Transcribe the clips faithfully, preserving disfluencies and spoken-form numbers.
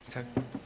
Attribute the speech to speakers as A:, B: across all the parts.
A: Tak.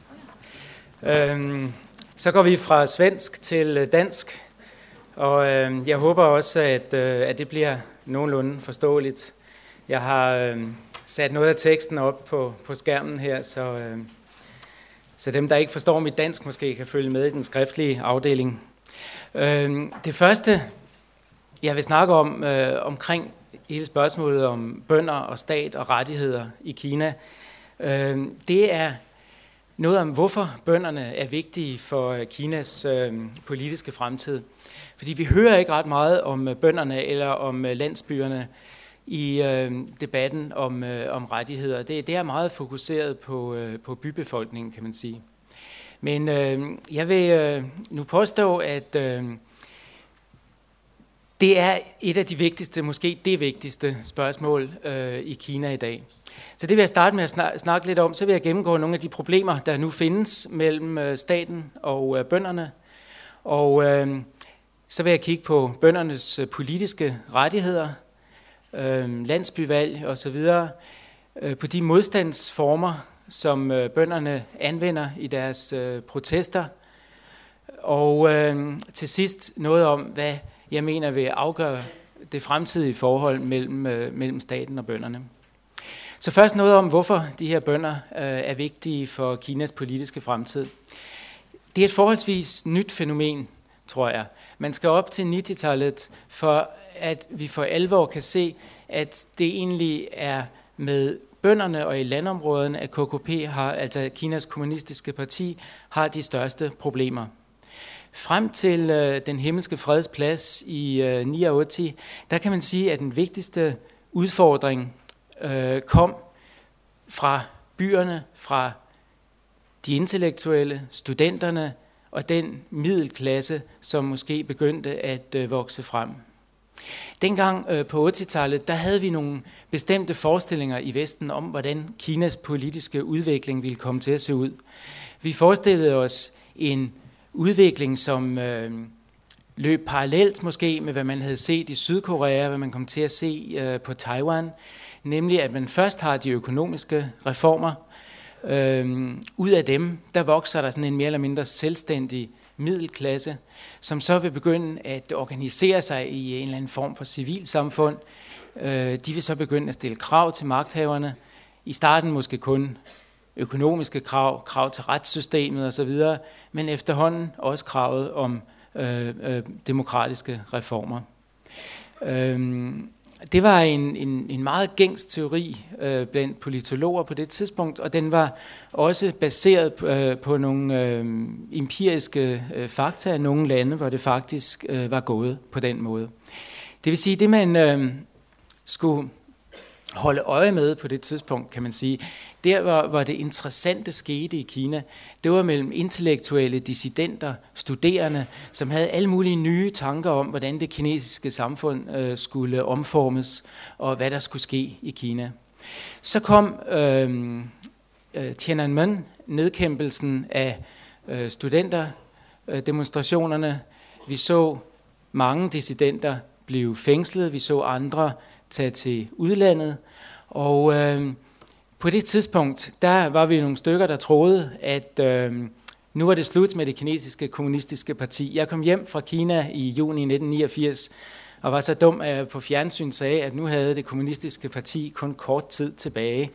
A: Øhm, så går vi fra svensk til dansk, og øh, jeg håber også, at, øh, at det bliver nogenlunde forståeligt. Jeg har øh, sat noget af teksten op på, på skærmen her, så, øh, så dem, der ikke forstår mit dansk, måske kan følge med i den skriftlige afdeling. Øh, det første, jeg vil snakke om, øh, omkring hele spørgsmålet om bønder og stat og rettigheder i Kina, øh, det er noget om, hvorfor bønderne er vigtige for Kinas øh, politiske fremtid. Fordi vi hører ikke ret meget om bønderne eller om landsbyerne i øh, debatten om, øh, om rettigheder. Det, det er meget fokuseret på, øh, på bybefolkningen, kan man sige. Men øh, jeg vil øh, nu påstå, at øh, det er et af de vigtigste, måske det vigtigste spørgsmål øh, i Kina i dag. Så det vil jeg starte med at snakke lidt om. Så vil jeg gennemgå nogle af de problemer, der nu findes mellem staten og bønderne. Og øh, så vil jeg kigge på bøndernes politiske rettigheder, øh, landsbyvalg osv., øh, på de modstandsformer, som øh, bønderne anvender i deres øh, protester. Og øh, til sidst noget om, hvad jeg mener vil afgøre det fremtidige forhold mellem, øh, mellem staten og bønderne. Så først noget om, hvorfor de her bønder øh, er vigtige for Kinas politiske fremtid. Det er et forholdsvis nyt fænomen, tror jeg. Man skal op til nittentallet, for at vi for alvor kan se, at det egentlig er med bønderne og i landområderne, at K K P, har, altså Kinas kommunistiske parti, har de største problemer. Frem til øh, den himmelske freds plads i øh, niogtres, der kan man sige, at den vigtigste udfordring øh, kom fra byerne, fra de intellektuelle, studenterne og den middelklasse, som måske begyndte at øh, vokse frem. Dengang øh, på otteogtallet, der havde vi nogle bestemte forestillinger i Vesten om, hvordan Kinas politiske udvikling ville komme til at se ud. Vi forestillede os en udvikling, som øh, løb parallelt måske med, hvad man havde set i Sydkorea, hvad man kom til at se øh, på Taiwan, nemlig at man først har de økonomiske reformer. Øh, ud af dem, der vokser der sådan en mere eller mindre selvstændig middelklasse, som så vil begynde at organisere sig i en eller anden form for civilsamfund. Øh, de vil så begynde at stille krav til magthaverne. I starten måske kun økonomiske krav, krav til retssystemet osv., men efterhånden også kravet om øh, øh, demokratiske reformer. Øh, det var en, en, en meget gængs teori øh, blandt politologer på det tidspunkt, og den var også baseret øh, på nogle øh, empiriske øh, fakta af nogle lande, hvor det faktisk øh, var gået på den måde. Det vil sige, det man øh, skulle holde øje med på det tidspunkt, kan man sige, der hvor, hvor det interessante skete i Kina, det var mellem intellektuelle dissidenter, studerende, som havde alle mulige nye tanker om, hvordan det kinesiske samfund øh, skulle omformes, og hvad der skulle ske i Kina. Så kom øh, øh, Tiananmen, nedkæmpelsen af øh, studenterdemonstrationerne. Vi så mange dissidenter blive fængslet, vi så andre tage til udlandet, og øh, på det tidspunkt, der var vi nogle stykker, der troede, at øh, nu var det slut med det kinesiske kommunistiske parti. Jeg kom hjem fra Kina i juni nitten niogfirs, og var så dum, at jeg på fjernsyn sagde, at nu havde det kommunistiske parti kun kort tid tilbage.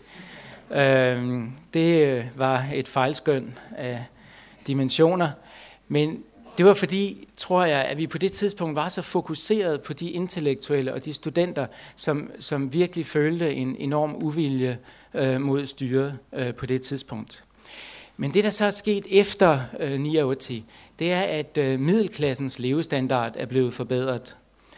A: Øh, det var et fejlskøn af dimensioner, men det var fordi, tror jeg, at vi på det tidspunkt var så fokuseret på de intellektuelle og de studenter, som, som virkelig følte en enorm uvilje øh, mod styret øh, på det tidspunkt. Men det, der så er sket efter øh, niogtres, det er, at øh, middelklassens levestandard er blevet forbedret.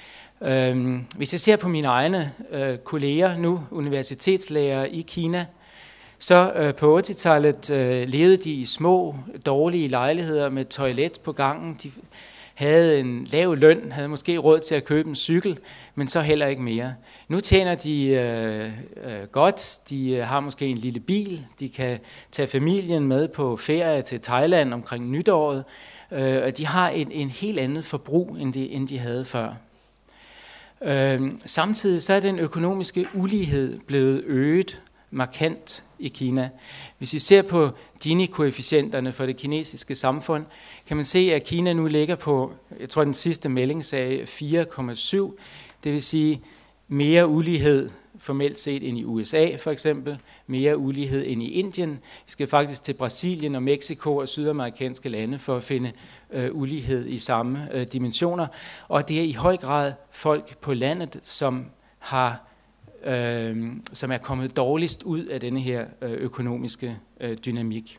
A: Øh, hvis jeg ser på mine egne øh, kolleger nu, universitetslærere i Kina, så øh, på otteogtallet øh, levede de i små, dårlige lejligheder med toilet på gangen. De havde en lav løn, havde måske råd til at købe en cykel, men så heller ikke mere. Nu tjener de øh, øh, godt, de har måske en lille bil, de kan tage familien med på ferie til Thailand omkring nytåret, øh, og de har en, en helt andet forbrug, end de, end de havde før. Øh, samtidig så er den økonomiske ulighed blevet øget markant i Kina. Hvis vi ser på Gini-koefficienterne for det kinesiske samfund, kan man se, at Kina nu ligger på, jeg tror den sidste melding sagde fire komma syv, det vil sige mere ulighed formelt set end i U S A for eksempel, mere ulighed end i Indien. Vi skal faktisk til Brasilien og Mexico og sydamerikanske lande for at finde øh, ulighed i samme øh, dimensioner. Og det er i høj grad folk på landet, som har øh, som er kommet dårligst ud af denne her øh, økonomiske øh, dynamik.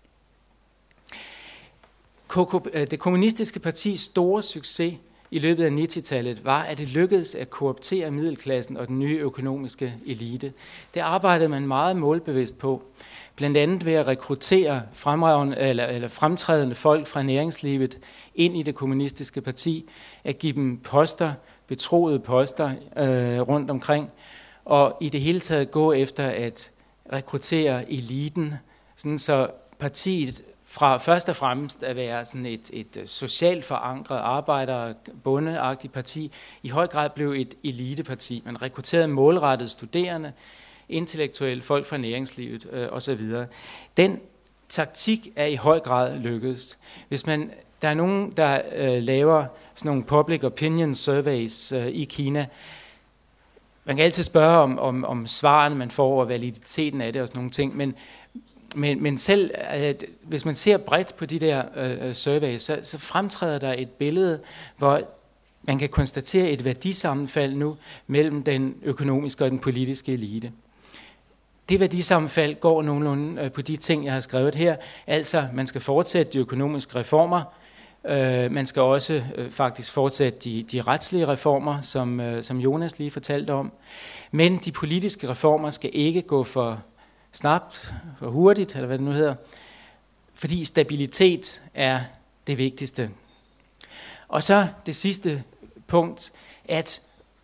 A: Det kommunistiske partis store succes i løbet af nitti-tallet var, at det lykkedes at kooptere middelklassen og den nye økonomiske elite. Det arbejdede man meget målbevidst på, blandt andet ved at rekruttere fremragende, eller, eller fremtrædende folk fra næringslivet ind i det kommunistiske parti, at give dem poster, betroede poster øh, rundt omkring, og i det hele taget gå efter at rekruttere eliten, sådan så partiet fra først og fremmest at være sådan et, et socialt forankret arbejder- bondeagtigt parti, i høj grad blev et eliteparti. Man rekrutterede målrettet studerende, intellektuelle folk fra næringslivet øh, osv. Den taktik er i høj grad lykkedes. Hvis man, der er nogen, der øh, laver sådan nogle public opinion surveys øh, i Kina, man kan altid spørge om, om, om svarene, man får, og validiteten af det og sådan nogle ting, men Men, men selv, at hvis man ser bredt på de der øh, surveys, så, så fremtræder der et billede, hvor man kan konstatere et værdisammenfald nu mellem den økonomiske og den politiske elite. Det værdisammenfald går nogenlunde øh, på de ting, jeg har skrevet her. Altså, man skal fortsætte de økonomiske reformer. Øh, man skal også øh, faktisk fortsætte de, de retslige reformer, som, øh, som Jonas lige fortalte om. Men de politiske reformer skal ikke gå for snabbt og hurtigt, eller hvad det nu hedder, fordi stabilitet er det vigtigste. Og så det sidste punkt, at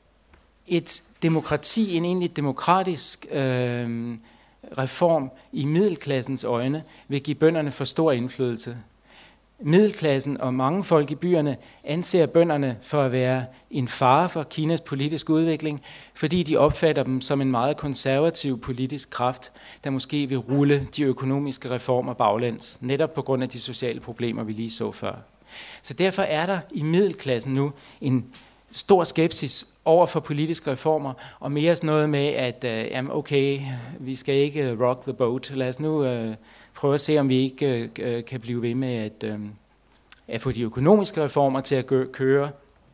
A: et demokrati, en egentlig demokratisk øh, reform i middelklassens øjne, vil give bønderne for stor indflydelse. Middelklassen og mange folk i byerne anser bønderne for at være en fare for Kinas politiske udvikling, fordi de opfatter dem som en meget konservativ politisk kraft, der måske vil rulle de økonomiske reformer baglæns, netop på grund af de sociale problemer, vi lige så før. Så derfor er der i middelklassen nu en stor skepsis over for politiske reformer, og mere sådan noget med, at øh, jamen okay, vi skal ikke rock the boat. Lad os nu øh, prøve at se, om vi ikke øh, kan blive ved med at, øh, at få de økonomiske reformer til at køre.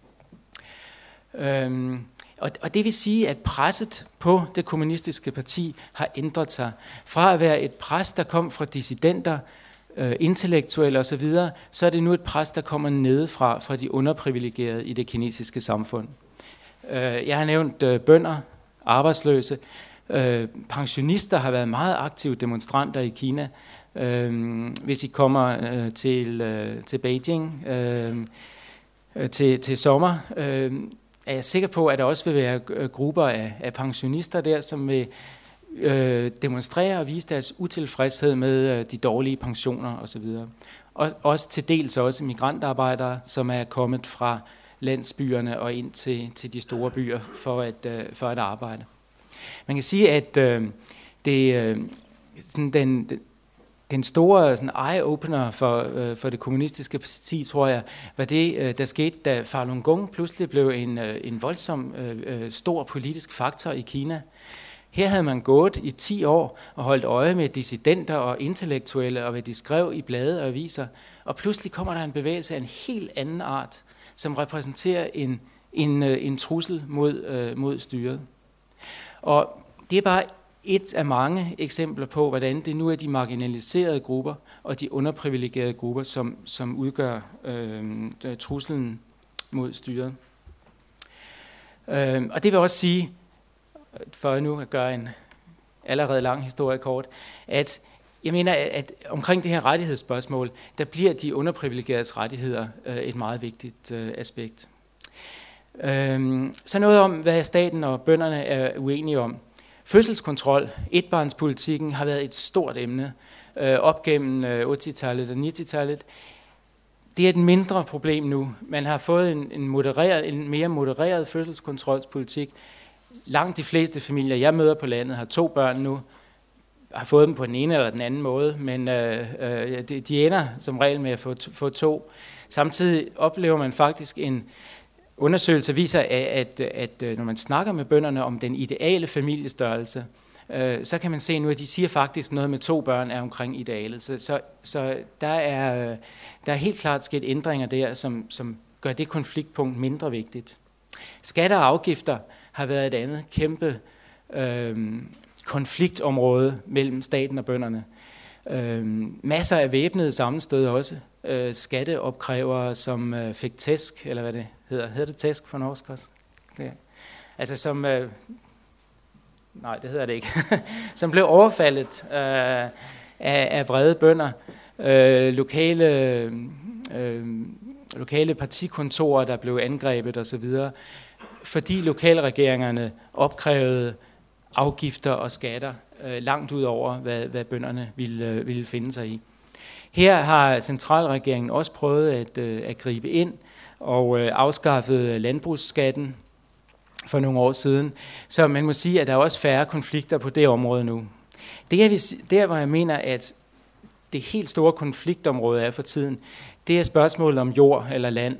A: Øhm, og, og det vil sige, at presset på det kommunistiske parti har ændret sig. Fra at være et pres, der kom fra dissidenter, øh, intellektuelle osv., så er det nu et pres, der kommer nedefra, fra de underprivilegerede i det kinesiske samfund. Øh, jeg har nævnt øh, bønder, arbejdsløse, øh, pensionister har været meget aktive demonstranter i Kina. Øh, hvis I kommer øh, til, øh, til Beijing øh, til, til sommer, øh, er jeg sikker på, at der også vil være grupper af, af pensionister der, som vil øh, demonstrere og vise deres utilfredshed med øh, de dårlige pensioner osv. Og også til dels også migrantarbejdere, som er kommet fra landsbyerne og ind til, til de store byer for at, øh, for at arbejde. Man kan sige, at øh, det, øh, sådan den, den store sådan eye-opener for, øh, for det kommunistiske parti, tror jeg, var det, øh, der skete, da Falun Gong pludselig blev en, øh, en voldsom øh, stor politisk faktor i Kina. Her havde man gået i ti år og holdt øje med dissidenter og intellektuelle, og hvad de skrev i blade og aviser, og pludselig kommer der en bevægelse af en helt anden art, som repræsenterer en, en, en trussel mod, øh, mod styret. Og det er bare et af mange eksempler på, hvordan det nu er de marginaliserede grupper og de underprivilegerede grupper, som, som udgør øh, truslen mod styret. Øh, og det vil også sige, for nu at gøre en allerede lang historie kort, at jeg mener, at omkring det her rettighedsspørgsmål, der bliver de underprivilegeredes rettigheder øh, et meget vigtigt øh, aspekt. Øh, så noget om, hvad staten og bønderne er uenige om. Fødselskontrol, etbarnspolitikken, har været et stort emne øh, op gennem øh, otte-tallet og nitti-tallet. Det er et mindre problem nu. Man har fået en, en, modereret, en mere modereret fødselskontrolspolitik. Langt de fleste familier, jeg møder på landet, har to børn nu. har fået dem på den ene eller den anden måde, men øh, øh, de, de ender som regel med at få, få to. Samtidig oplever man faktisk en undersøgelse, viser, at, at, at når man snakker med bønderne om den ideale familiestørrelse, øh, så kan man se nu, at de siger faktisk noget med to børn er omkring idealet. Så, så, så der, er, der er helt klart sket ændringer der, som, som gør det konfliktpunkt mindre vigtigt. Skatter og afgifter har været et andet kæmpe øh, konfliktområde mellem staten og bønderne. Øh, masser af væbnede sammenstød også. Øh, skatteopkrævere, som øh, fik tæsk, eller hvad det hedder. Hedder det tæsk på norsk også? Det, altså som... Øh, nej, det hedder det ikke. som blev overfaldet øh, af, af vrede bønder. Øh, lokale, øh, lokale partikontorer, der blev angrebet osv., fordi lokalregeringerne opkrævede afgifter og skatter øh, langt ud over, hvad, hvad bønderne ville, øh, ville finde sig i. Her har centralregeringen også prøvet at, øh, at gribe ind og øh, afskaffet landbrugsskatten for nogle år siden. Så man må sige, at der er også færre konflikter på det område nu. Det er der, hvor jeg mener, at det helt store konfliktområde er for tiden, det er spørgsmålet om jord eller land.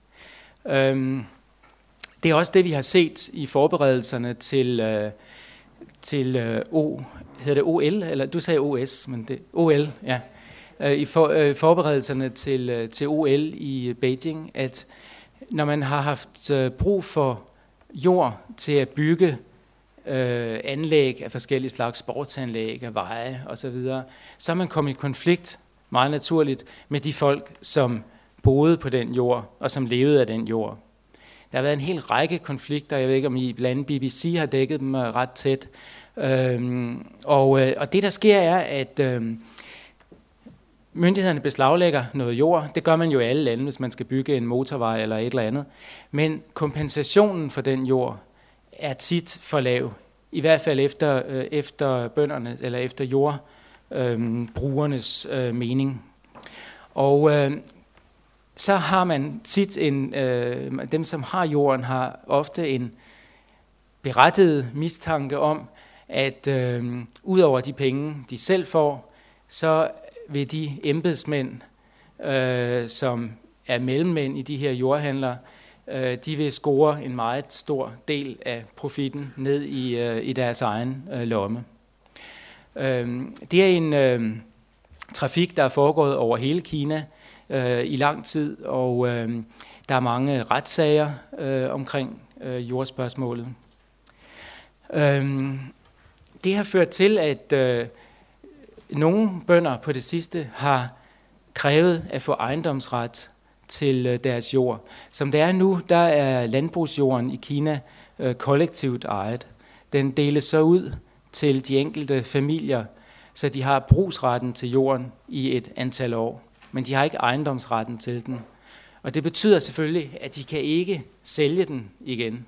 A: Øhm, det er også det, vi har set i forberedelserne til, øh, til øh, O, hedder det O L, eller du sagde O S, men det O L, ja. I for, øh, forberedelserne til, øh, til O L i Beijing, at når man har haft øh, brug for jord til at bygge øh, anlæg af forskellige slags sportsanlæg og veje osv., så er man kommet i konflikt meget naturligt med de folk, som boede på den jord og som levede af den jord. Der har været en hel række konflikter, jeg ved ikke om I blandt andet B B C har dækket dem ret tæt, øhm, og, øh, og det der sker er, at øh, myndighederne beslaglægger noget jord. Det gør man jo i alle lande, hvis man skal bygge en motorvej eller et eller andet. Men kompensationen for den jord er tit for lav. I hvert fald efter, øh, efter bønderne eller efter jordbrugernes øh, øh, mening. Og øh, så har man tit en, øh, dem som har jorden har ofte en berettiget mistanke om, at øh, ud over de penge, de selv får, så vil de embedsmænd, øh, som er mellemmænd i de her jordhandlere, øh, de vil score en meget stor del af profitten ned i, øh, i deres egen øh, lomme. Øh, det er en øh, trafik, der er foregået over hele Kina øh, i lang tid, og øh, der er mange retssager øh, omkring øh, jordspørgsmålet. Øh, det har ført til, at øh, nogle bønder på det sidste har krævet at få ejendomsret til deres jord. Som det er nu, der er landbrugsjorden i Kina øh, kollektivt ejet. Den deles så ud til de enkelte familier, så de har brugsretten til jorden i et antal år. Men de har ikke ejendomsretten til den. Og det betyder selvfølgelig, at de kan ikke sælge den igen.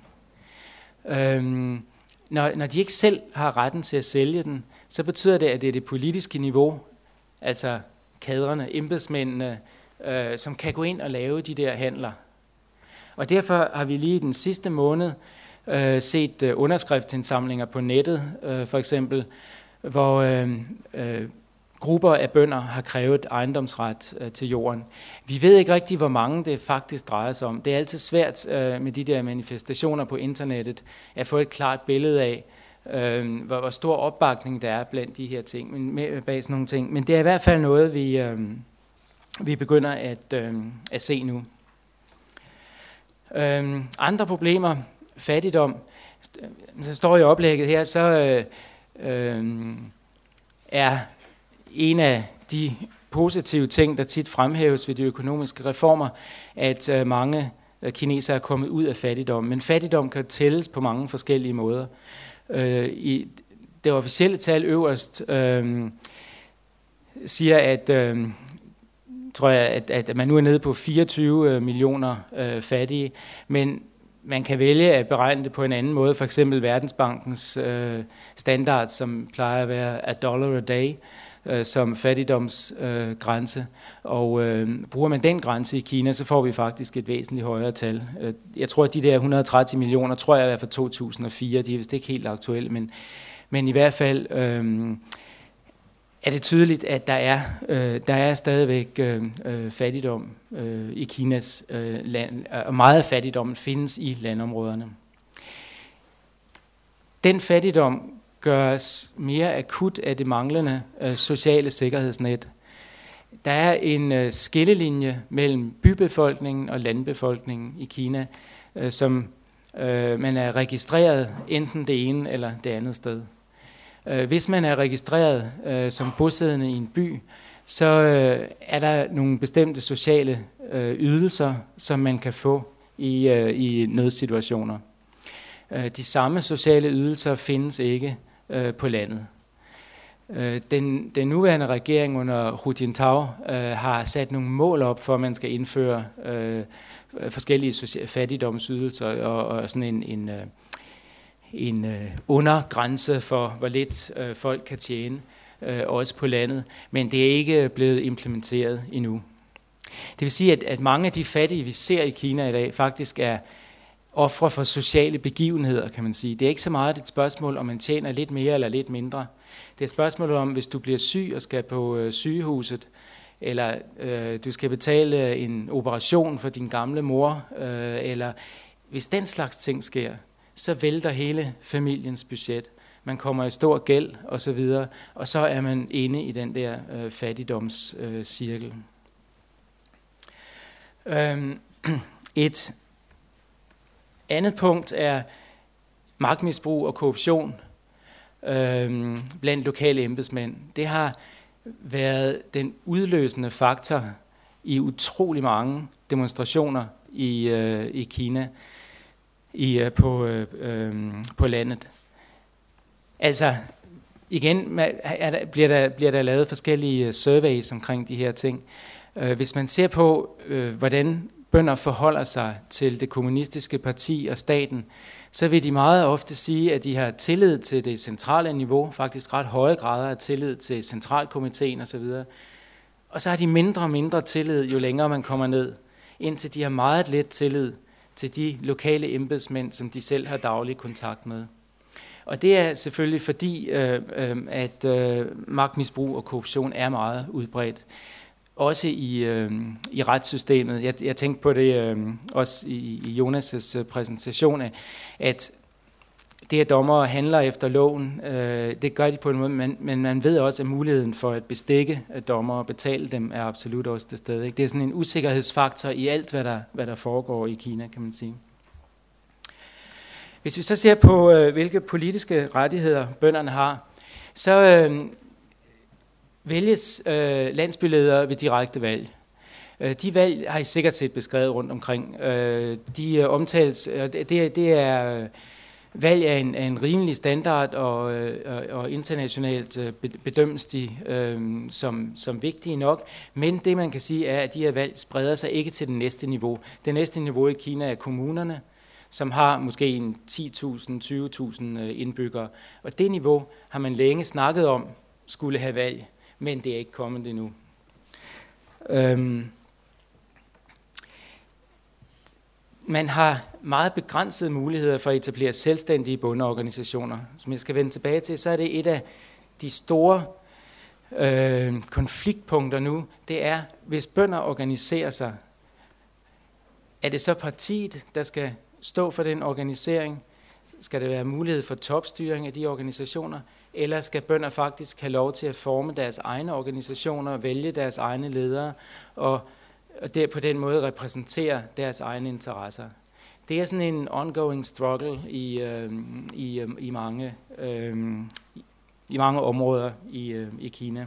A: Øhm, når, når de ikke selv har retten til at sælge den, så betyder det, at det er det politiske niveau, altså kadrene, embedsmændene, øh, som kan gå ind og lave de der handler. Og derfor har vi lige den sidste måned øh, set øh, underskriftsindsamlinger på nettet, øh, for eksempel, hvor øh, øh, grupper af bønder har krævet ejendomsret øh, til jorden. Vi ved ikke rigtig, hvor mange det faktisk drejer sig om. Det er altid svært øh, med de der manifestationer på internettet at få et klart billede af, Øh, hvor, hvor stor opbakning der er blandt de her ting, men med, bag sådan nogle ting. Men det er i hvert fald noget, vi, øh, vi begynder at, øh, at se nu. Øh, andre problemer, fattigdom, så står i oplægget her, så øh, øh, er en af de positive ting, der tit fremhæves ved de økonomiske reformer, at øh, mange kinesere er kommet ud af fattigdom. Men fattigdom kan tælles på mange forskellige måder. Øh, i det officielle tal øverst øh, siger, at, øh, tror jeg, at, at man nu er nede på fireogtyve millioner øh, fattige, men man kan vælge at beregne det på en anden måde, for eksempel Verdensbankens øh, standard, som plejer at være a dollar a day, øh, som fattigdomsgrænse, øh, og øh, bruger man den grænse i Kina, så får vi faktisk et væsentligt højere tal. Jeg tror, at de der et hundrede og tredive millioner, tror jeg er fra to tusind og fire, de er vist ikke helt aktuelle, men, men i hvert fald, øh, er det tydeligt, at der er, øh, der er stadigvæk øh, fattigdom øh, i Kinas øh, land, og meget af fattigdommen findes i landområderne. Den fattigdom gøres mere akut af det manglende øh, sociale sikkerhedsnet. Der er en øh, skillelinje mellem bybefolkningen og landbefolkningen i Kina, øh, som øh, man er registreret enten det ene eller det andet sted. Øh, hvis man er registreret øh, som bosiddende i en by, så øh, er der nogle bestemte sociale øh, ydelser, som man kan få i, øh, i nødsituationer. Øh, de samme sociale ydelser findes ikke øh, på landet. Den, den nuværende regering under Hu Jintao øh, har sat nogle mål op for, at man skal indføre øh, forskellige social- fattigdomsydelser og, og sådan en, en, øh, en øh, undergrænse for, hvor lidt øh, folk kan tjene, øh, også på landet. Men det er ikke blevet implementeret endnu. Det vil sige, at, at mange af de fattige, vi ser i Kina i dag, faktisk er ofre for sociale begivenheder, kan man sige. Det er ikke så meget et spørgsmål, om man tjener lidt mere eller lidt mindre. Det er et spørgsmål om, hvis du bliver syg og skal på øh, sygehuset, eller øh, du skal betale en operation for din gamle mor, øh, eller hvis den slags ting sker, så vælter hele familiens budget. Man kommer i stor gæld og så videre, og så er man inde i den der øh, fattigdomscirkel. Øh, øhm, et andet punkt er magtmisbrug og korruption øh, blandt lokale embedsmænd. Det har været den udløsende faktor i utrolig mange demonstrationer i, øh, i Kina i, øh, på, øh, på landet. Altså, igen er der, bliver, der, bliver der lavet forskellige surveys omkring de her ting. Øh, hvis man ser på, øh, hvordan bønder forholder sig til det kommunistiske parti og staten, så vil de meget ofte sige, at de har tillid til det centrale niveau, faktisk ret høje grader af tillid til centralkomiteen osv. Og så har de mindre og mindre tillid, jo længere man kommer ned, indtil de har meget let tillid til de lokale embedsmænd, som de selv har daglig kontakt med. Og det er selvfølgelig fordi, øh, øh, at øh, magtmisbrug og korruption er meget udbredt. Også i, øh, i retssystemet. Jeg, jeg tænkte på det øh, også i, i Jonas' øh, præsentation af, at det, at dommere handler efter loven, øh, det gør de på en måde, men, men man ved også, at muligheden for at bestikke dommere og betale dem er absolut også til stede. Ikke? Det er sådan en usikkerhedsfaktor i alt, hvad der, hvad der foregår i Kina, kan man sige. Hvis vi så ser på, øh, hvilke politiske rettigheder bønderne har, så øh, vælges øh, landsbyledere ved direkte valg. Øh, de valg har I sikkert set beskrevet rundt omkring. Øh, de øh, omtales, øh, det, det er øh, valg af en, af en rimelig standard, og, øh, og internationalt øh, bedømmes de øh, som, som vigtige nok. Men det man kan sige er, at de her valg spreder sig ikke til det næste niveau. Det næste niveau i Kina er kommunerne, som har måske en ti tusind, tyve tusind indbyggere. Og det niveau har man længe snakket om skulle have valg, men det er ikke kommet endnu. Øhm. Man har meget begrænsede muligheder for at etablere selvstændige bondeorganisationer. Som jeg skal vende tilbage til, så er det et af de store øh, konfliktpunkter nu. Det er, hvis bønder organiserer sig, er det så partiet, der skal stå for den organisering? Skal der være mulighed for topstyring af de organisationer? Eller skal bønder faktisk have lov til at forme deres egne organisationer, vælge deres egne ledere og, og der på den måde repræsentere deres egne interesser? Det er sådan en ongoing struggle i, øh, i, øh, i, mange, øh, i mange områder i, øh, i Kina.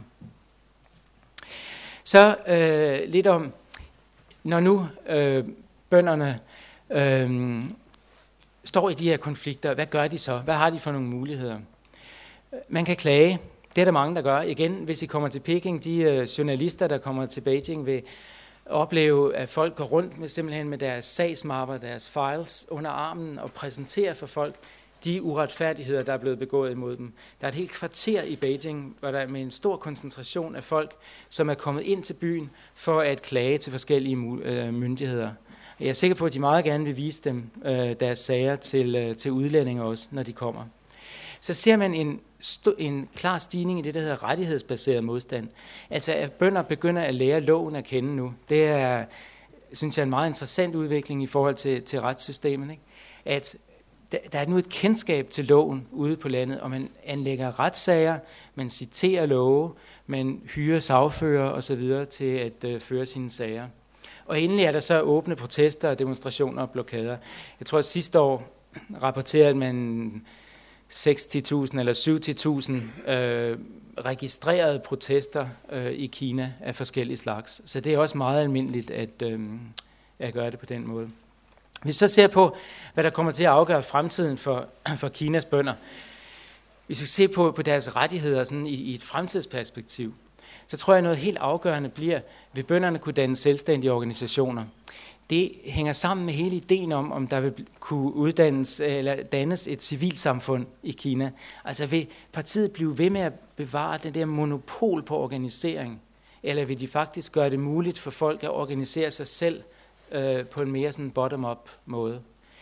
A: Så øh, lidt om, når nu øh, bønderne øh, står i de her konflikter, hvad gør de så? Hvad har de for nogle muligheder? Man kan klage. Det er der mange, der gør. Igen, hvis I kommer til Peking, de øh, journalister, der kommer til Beijing, vil opleve, at folk går rundt med, simpelthen med deres sagsmapper, deres files under armen og præsenterer for folk de uretfærdigheder, der er blevet begået imod dem. Der er et helt kvarter i Beijing, hvor der er med en stor koncentration af folk, som er kommet ind til byen for at klage til forskellige myndigheder. Jeg er sikker på, at de meget gerne vil vise dem øh, deres sager til, øh, til udlændinge også, når de kommer. så ser man en, en klar stigning i det, der hedder rettighedsbaseret modstand. Altså at bønder begynder at lære loven at kende nu. Det er, synes jeg, en meget interessant udvikling i forhold til, til retssystemet. Ikke? At der er nu et kendskab til loven ude på landet, og man anlægger retssager, man citerer love, man hyrer sagfører osv. til at øh, føre sine sager. Og endelig er der så åbne protester, demonstrationer og blokader. Jeg tror, at sidste år rapporterede man seks tusind eller syv tusind øh, registrerede protester øh, i Kina af forskellige slags. Så det er også meget almindeligt at, øh, at gøre det på den måde. Hvis vi så ser på, hvad der kommer til at afgøre fremtiden for, for Kinas bønder, hvis vi ser på, på deres rettigheder sådan i, i et fremtidsperspektiv, så tror jeg, noget helt afgørende bliver, vil bønderne kunne danne selvstændige organisationer. Det hænger sammen med hele ideen om, om der vil kunne uddannes eller dannes et civilsamfund i Kina. Altså vil partiet blive ved med at bevare det der monopol på organisering, eller vil de faktisk gøre det muligt for folk at organisere sig selv øh, på en mere sådan bottom-up måde?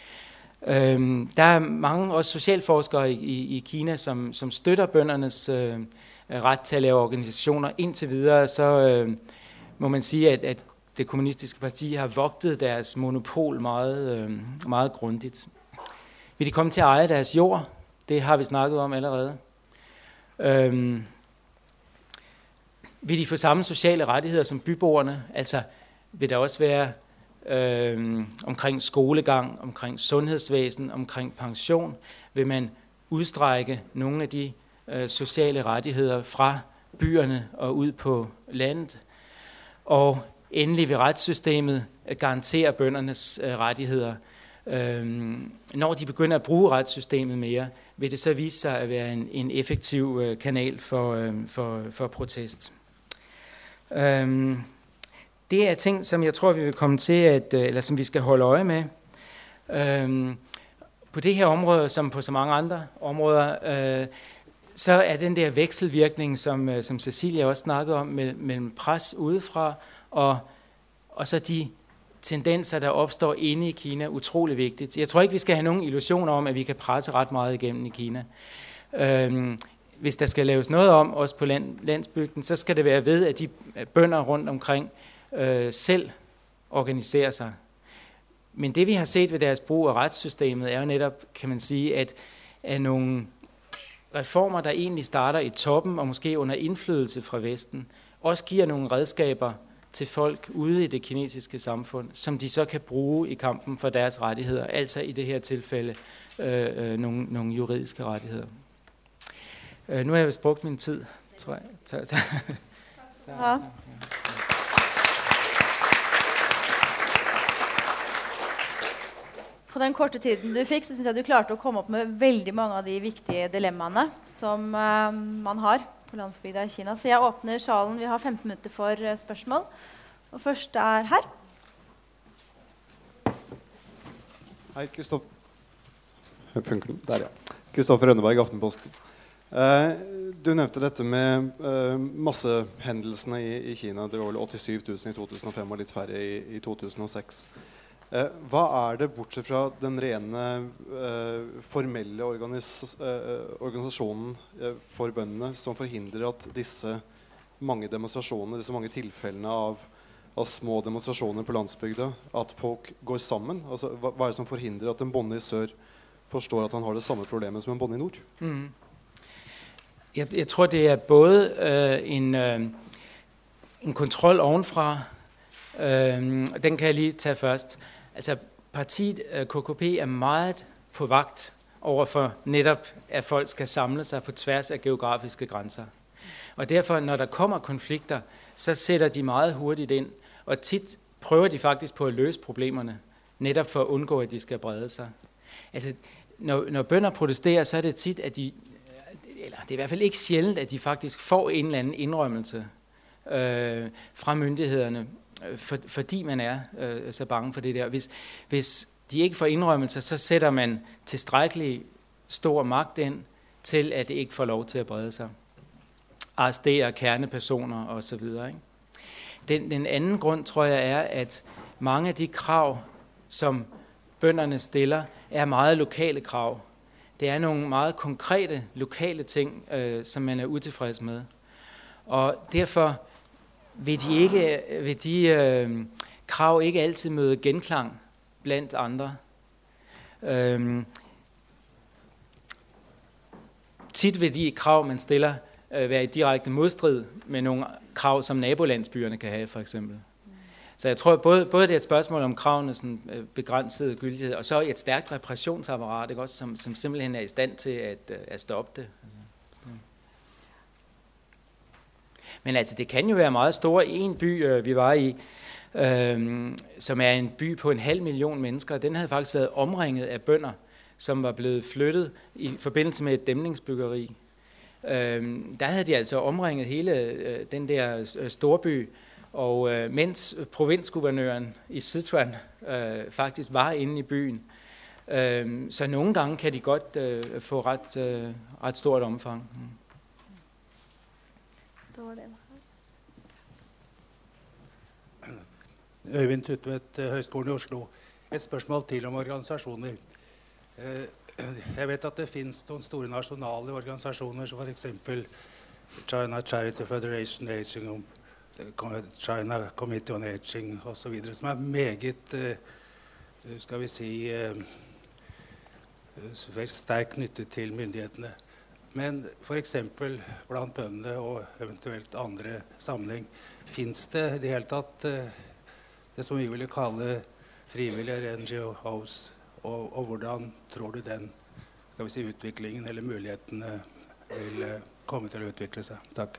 A: Øhm, der er mange også socialforskere i, i, i Kina, som, som støtter bøndernes øh, ret til at lave organisationer. Indtil videre så øh, må man sige, at, at det kommunistiske parti har vogtet deres monopol meget, øh, meget grundigt. Vil de komme til at eje deres jord? Det har vi snakket om allerede. Øhm, vil de få samme sociale rettigheder som byboerne? Altså vil der også være øh, omkring skolegang, omkring sundhedsvæsen, omkring pension? Vil man udstrække nogle af de øh, sociale rettigheder fra byerne og ud på landet? Og endelig vil retssystemet garantere bøndernes øh, rettigheder. Øhm, når de begynder at bruge retssystemet mere, vil det så vise sig at være en, en effektiv øh, kanal for, øh, for, for protest. Øhm, det er ting, som jeg tror, vi vil komme til, at, eller som vi skal holde øje med. Øhm, på det her område, som på så mange andre områder, øh, så er den der vekselvirkning, som, øh, som Cecilia også snakkede om, mellem, mellem pres udefra og, og så de tendenser, der opstår inde i Kina, utrolig vigtigt. Jeg tror ikke, vi skal have nogen illusioner om, at vi kan presse ret meget igennem i Kina. Øhm, hvis der skal laves noget om, også på land, landsbygden, så skal det være ved, at de bønder rundt omkring øh, selv organiserer sig. Men det, vi har set ved deres brug af retssystemet, er jo netop, kan man sige, at, at nogle reformer, der egentlig starter i toppen, og måske under indflydelse fra Vesten, også giver nogle redskaber til folk ude i det kinesiske samfund, som de så kan bruge i kampen for deres rettigheder, altså i det her tilfælde øh, øh, nogle, nogle juridiske rettigheder. Øh, nu har jeg vist brugt min tid, tror jeg. Tak, tak.
B: Ja. På den korte tiden du fikk, så synes jeg du klarte å komme opp med veldig mange av de viktige dilemmaene som uh, man har på landsbygda i Kina. Så jeg åpner salen. Vi har femten minutter for uh, spørsmål. Og først er her.
C: Hei, Kristoffer. Funker den? Der, ja. Kristoffer Rønneberg, Aftenposten. Uh, du nevnte dette med uh, massehendelsene i, i Kina. Det var vel åttisyv tusen i to tusen og fem og litt færre i, i to tusen og seks. Uh, hva er det, bortsett fra den rene uh, formelle organis uh, organisasjonen uh, for bøndene, som forhindrer at disse mange demonstrasjoner, disse mange tilfellene av, av små demonstrasjoner på landsbygda, at folk går sammen? Altså, hva, hva er det som forhindrer at en bonde i sør forstår at han har det samme problemet som en bonde i nord?
A: Mm. Jeg, jeg tror, det er både øh, en, øh, en kontrol ovenfra, øh, den kan jeg lige tage først. Altså partiet øh, K K P er meget på vagt over for netop, at folk skal samle sig på tværs af geografiske grænser. Og derfor, når der kommer konflikter, så sætter de meget hurtigt ind, og tit prøver de faktisk på at løse problemerne, netop for at undgå, at de skal brede sig. Altså, når, når bønder protesterer, så er det tit, at de, eller det er i hvert fald ikke sjældent, at de faktisk får en eller anden indrømmelse øh, fra myndighederne, for, fordi man er øh, så bange for det der. Hvis, hvis de ikke får indrømmelser, så sætter man tilstrækkelig stor magt ind til, at det ikke får lov til at brede sig. Arrestere kernepersoner osv. Den, den anden grund, tror jeg, er, at mange af de krav, som bønderne stiller, er meget lokale krav. Det er nogle meget konkrete, lokale ting, øh, som man er utilfreds med. Og derfor vil de, ikke, vil de øh, krav ikke altid møde genklang blandt andre. Øhm, tit vil de krav, man stiller, øh, være i direkte modstrid med nogle krav, som nabolandsbyerne kan have, for eksempel. Så jeg tror, både, både det er et spørgsmål om kravene sådan, øh, begrænset gyldighed, og så et stærkt repressionsapparat, ikke, også, som, som simpelthen er i stand til at, øh, at stoppe det. Altså, men altså, det kan jo være meget store. En by, øh, vi var i, øh, som er en by på en halv million mennesker, den havde faktisk været omringet af bønder, som var blevet flyttet i forbindelse med et dæmningsbyggeri. Øh, der havde de altså omringet hele øh, den der øh, storby, og øh, mens provinsguvernøren i Sichuan øh, faktisk var inde i byen. Øh, så nogle gange kan de godt øh, få ret, øh, ret stort omfang. Mm.
D: Øyvind Tutvedt, Høgskolen i Oslo. Et spørsmål til om organisasjoner. Jeg vet at det finnes noen store nasjonale organisasjoner, som for eksempel China Charity Federation, Aging, China Committee on Aging og så videre, som er meget, skal vi si, sterkt knyttet til myndighetene. Men for eksempel blant bøndene og eventuelt andre sammenheng, finnes det i det hele tatt det som vi ville kalle frivillige N G Os, og, og hvordan tror du den, skal vi si, utviklingen eller mulighetene vil komme til at udvikle sig? Tak.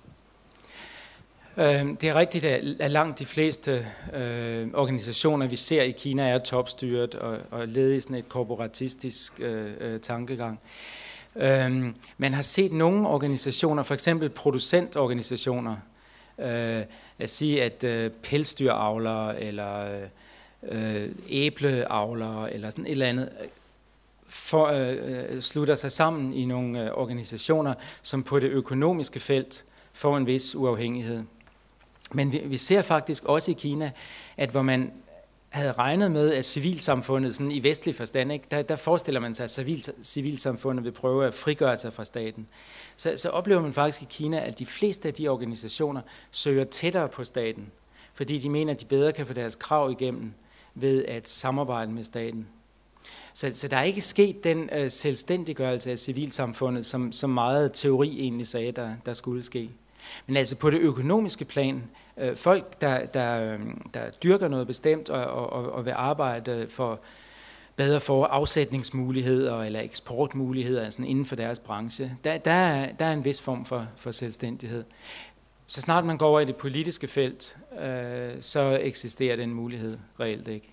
A: Det er rigtigt, at langt de fleste øh, organisationer, vi ser i Kina, er topstyret og, og ledet i sådan et korporatistisk øh, tankegang. Øh, man har set nogle organisationer, for eksempel producentorganisationer, øh, at sige, at øh, pelsdyravlere eller øh, æbleavlere eller sådan et eller andet for, øh, slutter sig sammen i nogle øh, organisationer, som på det økonomiske felt får en vis uafhængighed. Men vi, vi ser faktisk også i Kina, at hvor man havde regnet med, at civilsamfundet sådan i vestlig forstand, ikke, der, der forestiller man sig, at civil, civilsamfundet vil prøve at frigøre sig fra staten. Så, så oplever man faktisk i Kina, at de fleste af de organisationer søger tættere på staten, fordi de mener, at de bedre kan få deres krav igennem ved at samarbejde med staten. Så, så der er ikke sket den øh, selvstændiggørelse af civilsamfundet, som, som meget teori egentlig sagde, der, der skulle ske. Men altså på det økonomiske plan, øh, folk, der, der, der dyrker noget bestemt og, og, og vil arbejde for bedre for afsætningsmuligheder eller eksportmuligheder altså inden for deres branche, der, der, er, der er en vis form for, for selvstændighed. Så snart man går over i det politiske felt, øh, så eksisterer den mulighed reelt ikke.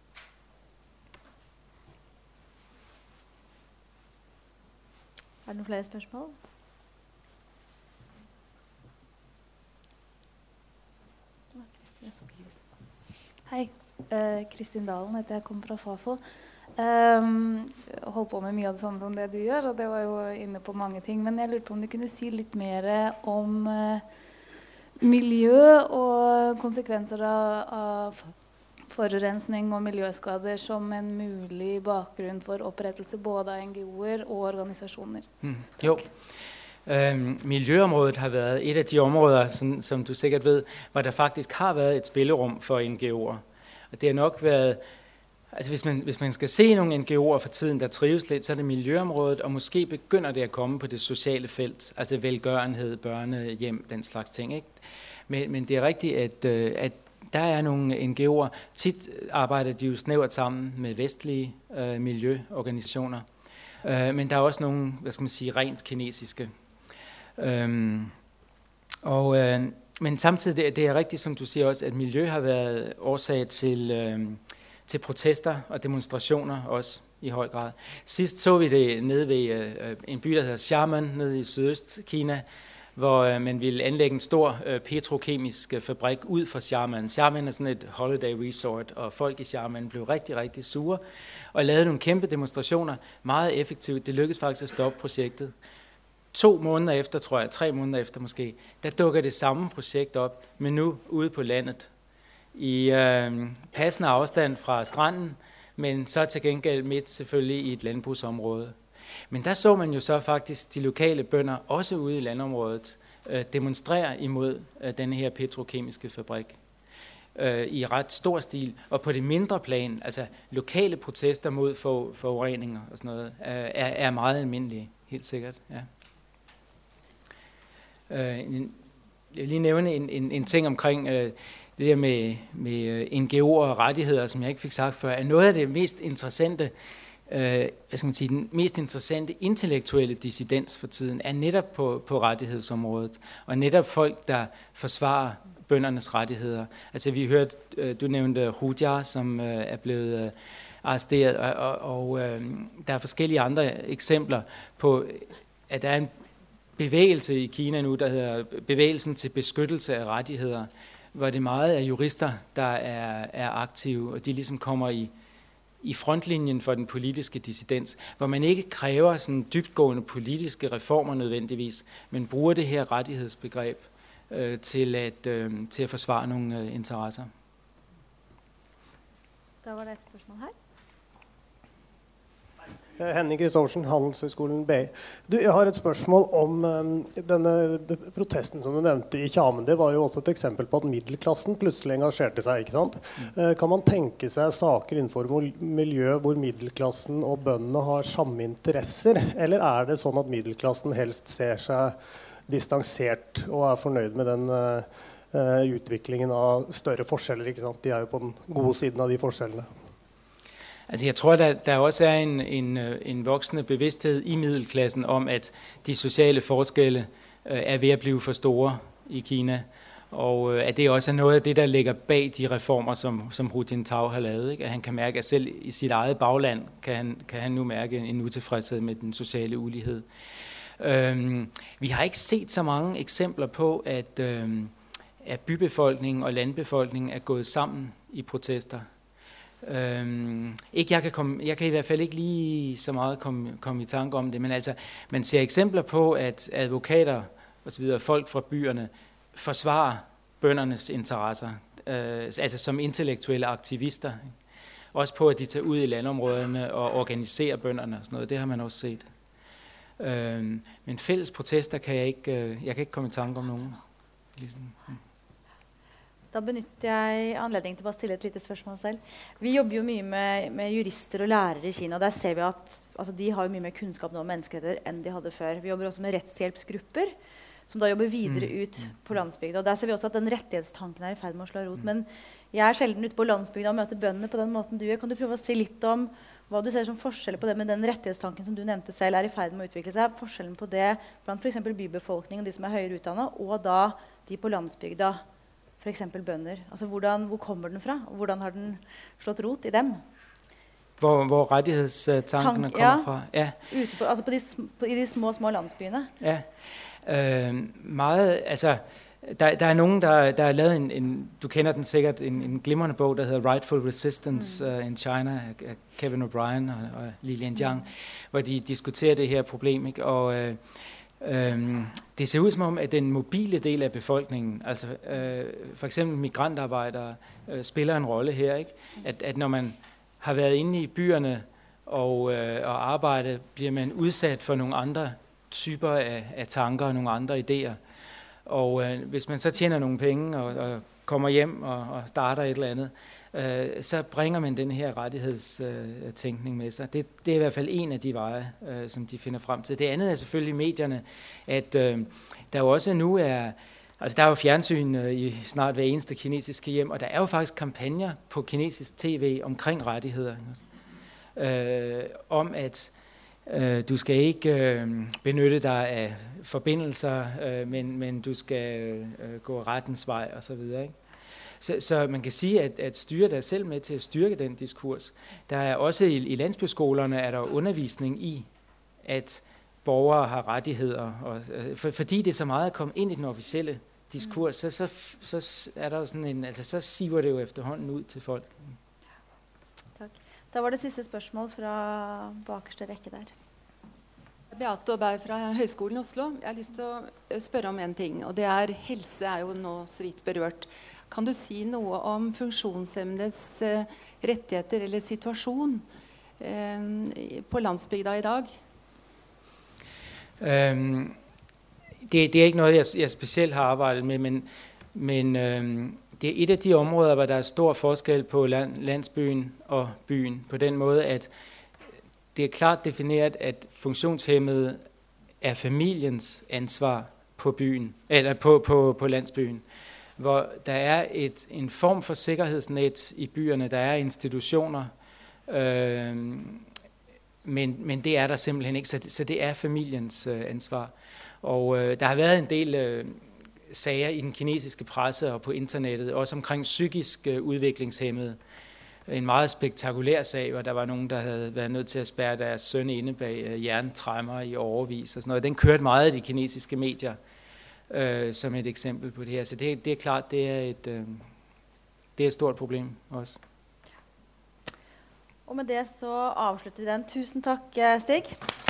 B: Er der nogle flere spørgsmål?
E: Hei, uh, Kristin Dalen heter jeg, kommer fra Fafo. Um, holdt på med mye av det samme som det du gjør, og det var jo inne på mange ting. Men jeg lurer på om du kunne si litt mer om uh, miljø og konsekvenser av, av forurensning og miljøskader som en mulig bakgrunn for opprettelse både av N G O'er og organisasjoner.
A: Mm, jo. Øhm, miljøområdet har været et af de områder, som, som du sikkert ved, hvor der faktisk har været et spillerum for N G O'er. Og det har nok været, altså hvis man, hvis man skal se nogle N G O'er for tiden, der trives lidt, så er det miljøområdet, og måske begynder det at komme på det sociale felt, altså velgørenhed, børnehjem, den slags ting, ikke? Men, men det er rigtigt, at, at der er nogle N G O'er, tit arbejder de jo snævert sammen med vestlige øh, miljøorganisationer, øh, men der er også nogle, hvad skal man sige, rent kinesiske. Øhm, og, øh, men samtidig det, det er rigtigt, som du siger også, at miljø har været årsag til, øh, til protester og demonstrationer også i høj grad. Sidst så vi det nede ved øh, en by, der hedder Xiamen, nede i Sydøst-Kina, hvor øh, man ville anlægge en stor øh, petrokemisk øh, fabrik ud for Xiamen. Xiamen er sådan et holiday resort, og folk i Xiamen blev rigtig, rigtig sure og lavede nogle kæmpe demonstrationer, meget effektivt. Det lykkedes faktisk at stoppe projektet. To måneder efter, tror jeg, tre måneder efter måske, der dukker det samme projekt op, men nu ude på landet. I øh, passende afstand fra stranden, men så til gengæld midt selvfølgelig i et landbrugsområde. Men der så man jo så faktisk de lokale bønder, også ude i landområdet, øh, demonstrere imod øh, denne her petrokemiske fabrik øh, i ret stor stil. Og på det mindre plan, altså lokale protester mod for, forureninger og sådan noget, øh, er, er meget almindelige, helt sikkert. Ja. Øh, en, jeg vil lige nævne en, en, en ting omkring øh, det der med, med N G O'er og rettigheder, som jeg ikke fik sagt før, er noget af det mest interessante, øh, hvad skal man sige, den mest interessante intellektuelle dissidens for tiden, er netop på, på rettighedsområdet, og netop folk, der forsvarer bøndernes rettigheder. Altså vi hørte, øh, du nævnte Rudyard, som øh, er blevet øh, arresteret, og, og, og øh, der er forskellige andre eksempler på, at der er en bevægelse i Kina nu, der hedder bevægelsen til beskyttelse af rettigheder, hvor det meget er jurister, der er, er aktive, og de ligesom kommer i, i frontlinjen for den politiske dissidens, hvor man ikke kræver sådan dybtgående politiske reformer nødvendigvis, men bruger det her rettighedsbegreb øh, til, at, øh, til at forsvare nogle øh, interesser.
B: Der var det et spørgsmål her.
F: Henning Kristoffersen, Handelshøyskolen B I. Du, jeg har et spørsmål om um, denne protesten som du nevnte i Xiamen. Det var jo også et eksempel på at middelklassen plutselig engasjerte seg, ikke sant? Mm. Uh, kan man tenke seg saker innenfor miljø hvor middelklassen og bøndene har samme interesser, eller er det sånn at middelklassen helst ser seg distansert og er fornøyd med den uh, uh, utviklingen av større forskjeller, ikke sant? De er jo på den gode siden av de forskjellene.
A: Altså jeg tror, der, der også er en, en, en voksende bevidsthed i middelklassen om, at de sociale forskelle øh, er ved at blive for store i Kina, og øh, at det også er noget af det, der ligger bag de reformer, som, som Hu Jintao har lavet. Ikke? At han kan mærke, at selv i sit eget bagland kan han, kan han nu mærke en utilfredshed med den sociale ulighed. Øhm, vi har ikke set så mange eksempler på, at, øhm, at bybefolkningen og landbefolkningen er gået sammen i protester. Øhm, ikke jeg, kan komme, jeg kan i hvert fald ikke lige så meget komme, komme i tanke om det, men altså, man ser eksempler på, at advokater og så videre, folk fra byerne, forsvarer bøndernes interesser, øh, altså som intellektuelle aktivister. Også på, at de tager ud i landområderne og organiserer bønderne og sådan noget. Det har man også set. Øhm, men fælles protester kan jeg ikke, øh, jeg kan ikke komme i tanke om nogen. Ligesom, hmm.
B: Da benytter jeg anledningen til å bare stille et lite spørsmål selv. Vi jobber jo mye med, med jurister og lærere i Kina, og der ser vi at altså, de har jo mye mer kunnskap nå om menneskerettigheter enn de hadde før. Vi jobber også med rettshjelpsgrupper, som da jobber videre ut på landsbygda. Og der ser vi også at den rettighetstanken er i ferd med å slå rot. Men jeg er sjelden ute på landsbygda og møter bøndene på den måten du er. Kan du prøve å si litt om hva du ser som forskjeller på det med den rettighetstanken som du nevnte selv er i ferd med å utvikle seg? Forskjellen på det blant for eksempel bybefolkningen og de som er høyere utdannet, og da de på landsbygda, for eksempel bønder. Altså, hvordan, hvor kommer den fra? Hvordan har den slått rot i dem?
A: Hvor, hvor rettighedstankene
B: Tank,
A: kommer
B: ja.
A: fra? Ja.
B: Ute på, altså på de, på, i de små, små landsbyene?
A: Ja. Øh, meget, altså, der, der er nogen, der, der har lavet en, en, du kender den sikkert, en, en glimrende bog, der hedder Rightful Resistance mm. uh, in China, af Kevin O'Brien og, og Lilian Jiang, mm. hvor de diskuterer det her problem, ikke? Og øh, Øhm, det ser ud som om, at den mobile del af befolkningen, altså øh, for eksempel migrantarbejdere, øh, spiller en rolle her, ikke? At, at når man har været inde i byerne og, øh, og arbejde, bliver man udsat for nogle andre typer af, af tanker og nogle andre idéer. Og øh, hvis man så tjener nogle penge og, og kommer hjem og, og starter et eller andet, øh, så bringer man den her rettighedstænkning med sig. Det, det er i hvert fald en af de veje, øh, som de finder frem til. Det andet er selvfølgelig medierne, at øh, der jo også nu er, altså der er jo fjernsyn øh, i snart hver eneste kinesiske hjem, og der er jo faktisk kampagner på kinesisk tv omkring rettigheder. Øh, om at øh, du skal ikke øh, benytte dig af forbindelser, øh, men, men du skal øh, gå rettens vej og så videre, ikke? Så, så man kan sige, at, at styret er selv med til at styrke den diskurs. Der er også i, i landsbyskolerne er der undervisning i, at borgere har rettigheder. Og, for, fordi det så meget er kommet ind i den officielle diskurs, så, så, så er der sådan en, altså så siver det jo efterhånden ud til folk.
B: Tak. Der var det sidste spørgsmål fra bakerste rekke der.
G: Beate Aabær fra Høgskolen i Oslo. Jeg har lyst til å spørre om en ting, og det er helse er jo nå så vidt berørt. Kan du si noe om funksjonshemmedes rettigheter eller situasjon eh, på landsbygda i dag?
A: Øhm, det, det er ikke noget, jeg, jeg specielt har arbejdet med, men, men øhm, det er et af de områder, hvor der er stor forskel på land, landsbyen og byen, på den måde, at det er klart defineret, at funktionshæmmede er familiens ansvar på byen, eller på, på, på landsbyen, hvor der er et, en form for sikkerhedsnet i byerne, der er institutioner, øh, men, men det er der simpelthen ikke, så det, så det er familiens øh, ansvar. Og øh, der har været en del øh, sager i den kinesiske presse og på internettet, også omkring psykisk øh, udviklingshæmmede. En meget spektakulær sag, hvor der var nogen, der havde været nødt til at spærre deres søn inde bag øh, jerntræmmer i årevis og sådan noget. Den kørte meget i de kinesiske medier øh, som et eksempel på det her. Så det, det er klart, det er et, øh, det er et stort problem også.
B: Og med det så avslutter vi den. Tusen takk, Stig.